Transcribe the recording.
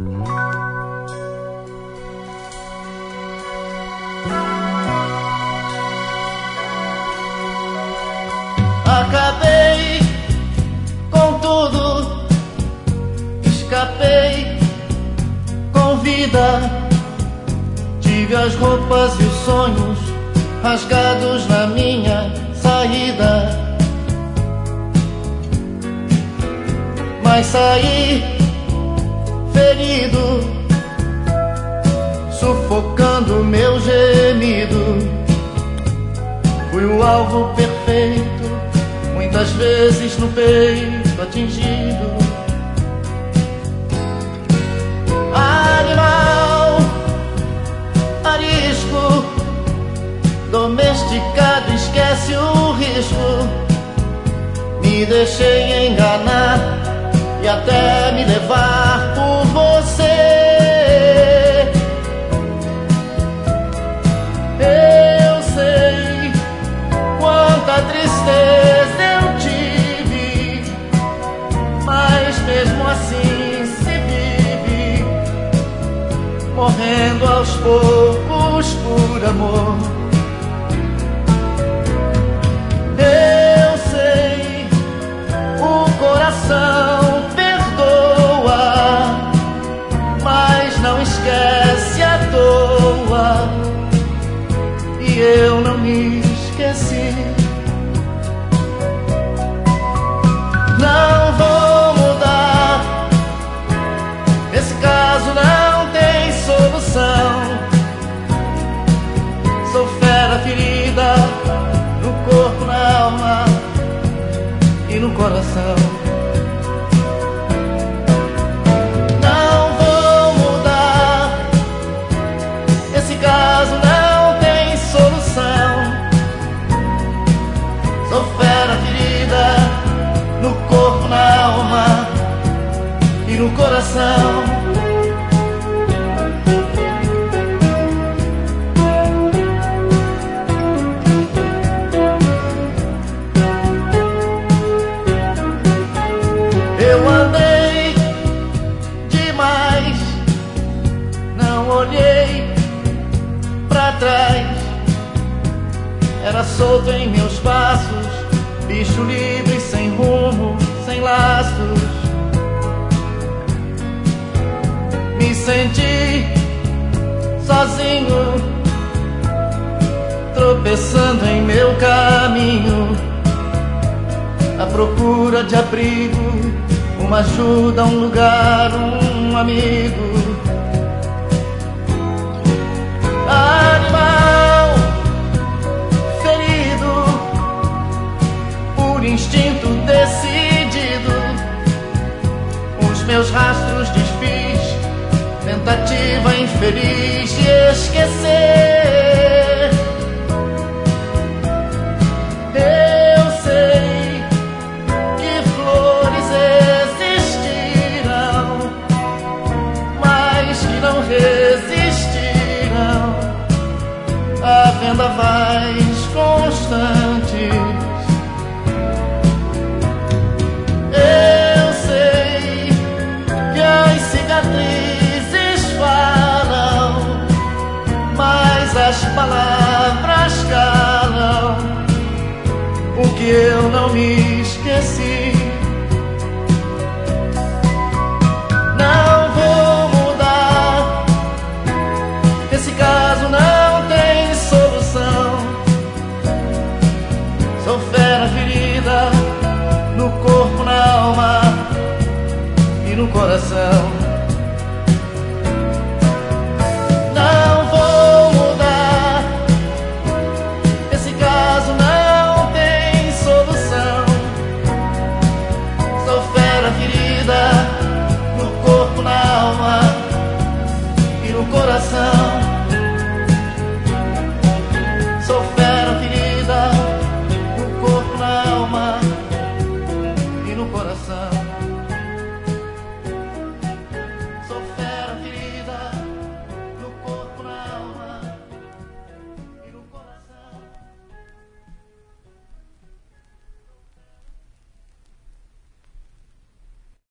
Acabei com tudo, escapei com vida. Tive as roupas e os sonhos rasgados na minha saída, mas saí ferido, sufocando meu gemido. Fui o alvo perfeito, muitas vezes no peito atingido. Animal arisco, domesticado, esquece o risco. Me deixei enganar e até me levar por você. Eu sei quanta tristeza eu tive, mas mesmo assim se vive, morrendo aos poucos por amor. Eu sei, o coração perdoa, mas não esquece à toa, e eu não me esqueci. Não vou mudar, esse caso não tem solução. Sou fera ferida no corpo, na alma e no coração. Não vou mudar, esse caso não tem solução. Sou fera ferida no corpo, na alma e no coração. Eu andei demais, não olhei pra trás. Era solto em meus passos, bicho livre, sem rumo, sem laços. Me senti sozinho, tropeçando em meu caminho, à procura de abrigo, uma ajuda, um lugar, um amigo. Animal ferido, por instinto decidido, os meus rastros desfiz, tentativa infeliz de esquecer. Eu sei que flores existirão, mas que não resistirão a vendavais constantes. Eu sei que as cicatrizes falam, mas as palavras calam o que eu não me esqueci. Não vou mudar, esse caso não tem solução. Sou fera ferida no corpo, na alma e no coração.